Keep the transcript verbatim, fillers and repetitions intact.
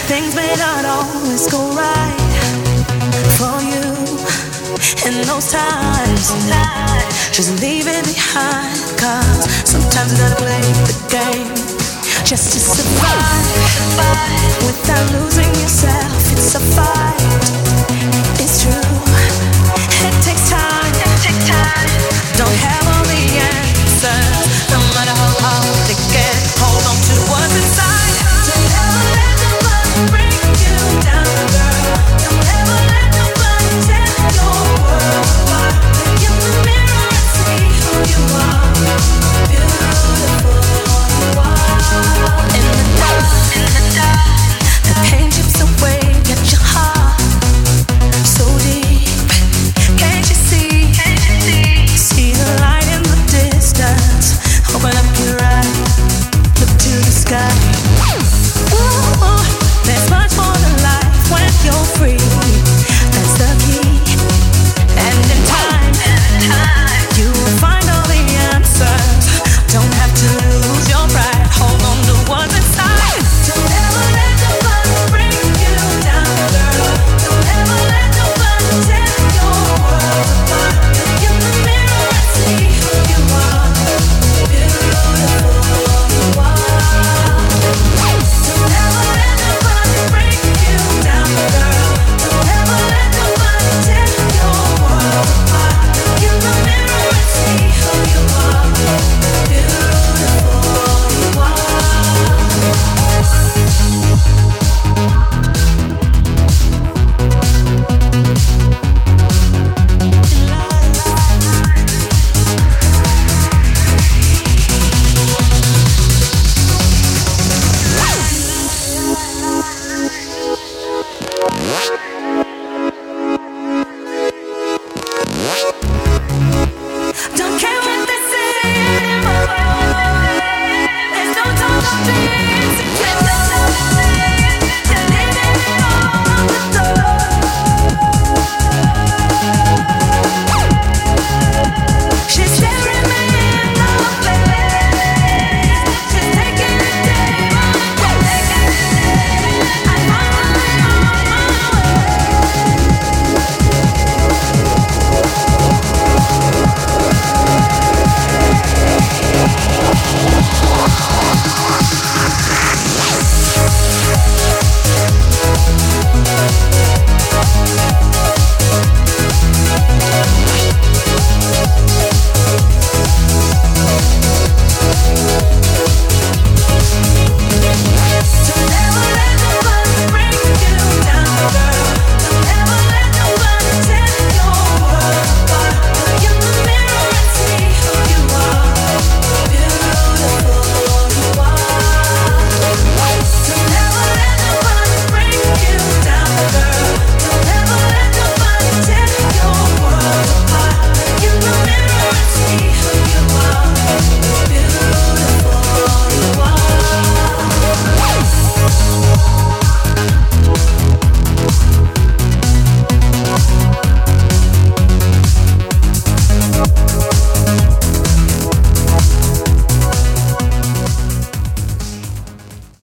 Things may not always go right for you in those times. Just leave it behind, cause sometimes you gotta play the game just to survive without losing yourself. It's a fight, it's true. It takes time, it takes time. Don't have all the answers, no matter how hard it gets. Hold on to what's inside. Don't ever let nobody bring you down, girl. Don't ever let nobody tear your world apart. Look in the mirror and see who you are. Beautiful you are. In the dark, in the dark, the pain chips away at your heart. So deep, can't you see? Can't you see? See the light in the distance. Open up your eyes, look to the sky. Ooh, there's much more to life when you're free. That's the key. And in time, you will find all the answers. Don't have to lose your pride. Hold on to what's inside. Don't ever let nobody bring you down, girl. Don't ever let nobody tear your world apart. Look in the mirror and see who you are. Beautiful you are. Don't ever let nobody bring you down, girl. Don't ever let nobody tear your world apart. Look in the mirror and see who you are. Beautiful you are. Don't care what they say anymore. There's no time to be